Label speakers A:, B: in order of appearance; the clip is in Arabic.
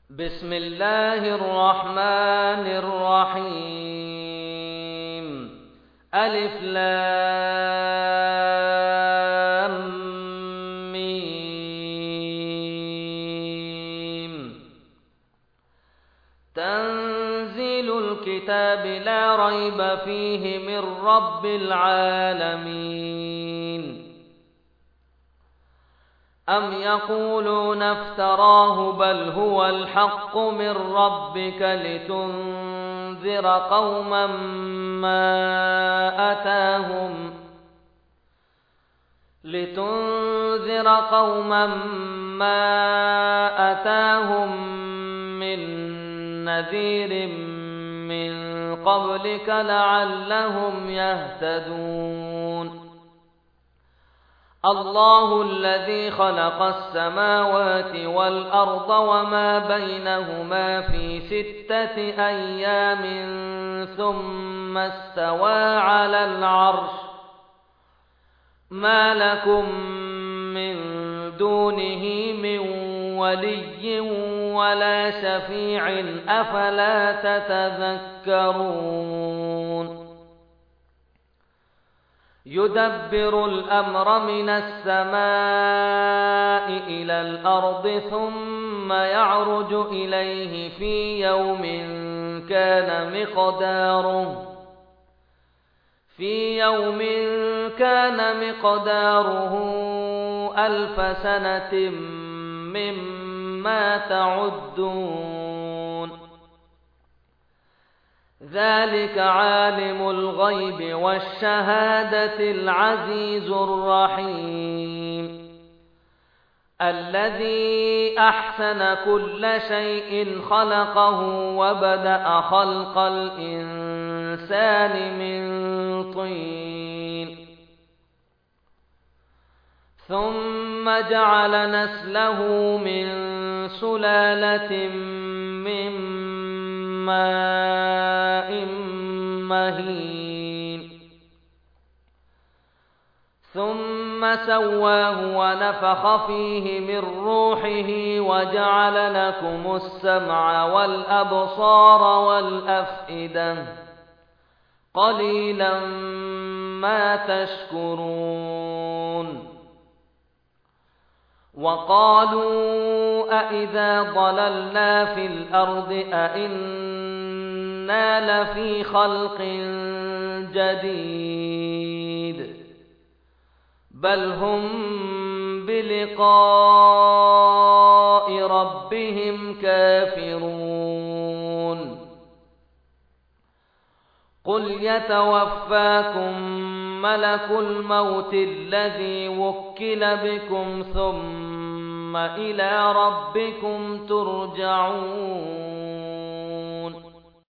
A: بسم الله الرحمن الرحيم. ألف لام ميم. تنزيل الكتاب لا ريب فيه من رب العالمين. أم يقولون افتراه بل هو الحق من ربك لتنذر قوما ما أتاهم من نذير من قبلك لعلهم يهتدون. الله الذي خلق السماوات والأرض وما بينهما في 6 أيام ثم استوى على العرش. ما لكم من دونه من ولي ولا شفيع أفلا تتذكرون. يدبر الأمر من السماء إلى الأرض ثم يعرج إليه في يوم كان مقداره 1000 سنة مما تعدون. ذلك عالم الغيب والشهادة العزيز الرحيم. الذي أحسن كل شيء خلقه وبدأ خلق الإنسان من طين ثم جعل نسله من سلالة من ماء مهين ثم سواه ونفخ فيه من روحه وجعل لكم السمع والأبصار والأفئدة قليلا ما تشكرون. وقالوا أإذا ضللنا في الأرض أإنا لفي خلق جديد بل هم بلقاء ربهم كافرون. قل يتوفاكم ملك الموت الذي وكل بكم ثم إلى ربكم ترجعون.